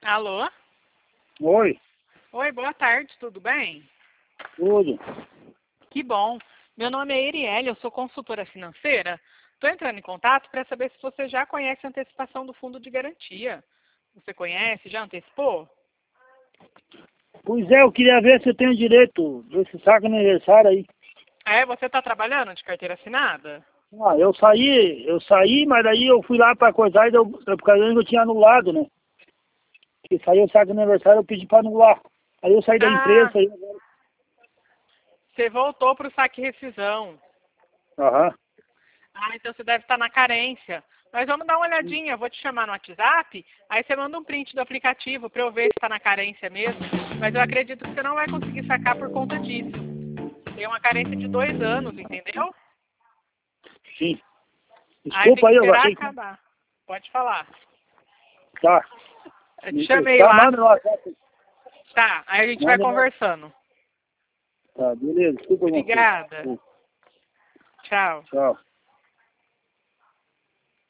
Alô? Oi, Oi, boa tarde, tudo bem? tudo. Que bom. Meu nome é Erielle, eu sou consultora financeira. Estou entrando em contato para saber se você já conhece a antecipação do fundo de garantia. Você conhece? Já antecipou? Pois é, eu queria ver se eu tenho direito desse saco aniversário aí. É, você está trabalhando de carteira assinada? Ah, eu saí, mas daí eu fui lá pra coisar e por causa que eu tinha anulado, né? Que saiu o saco aniversário, eu pedi pra anular. Aí eu saí da empresa, Ah, aí agora. você voltou para o saque rescisão. Aham. Ah, então você deve estar na carência. Mas vamos dar uma olhadinha, eu vou te chamar no WhatsApp, aí você manda um print do aplicativo para eu ver se está na carência mesmo. Mas eu acredito que você não vai conseguir sacar por conta disso. Tem uma carência de 2 anos, entendeu? Sim. Aí tem Desculpa que aí, eu esperar achei que. acabar. Pode falar. Tá. Eu te chamei Tá, lá. manda no WhatsApp. Tá, aí a gente vai Manda no WhatsApp. conversando. Tá, beleza. Desculpa, moço. Obrigada. Tchau. Tchau.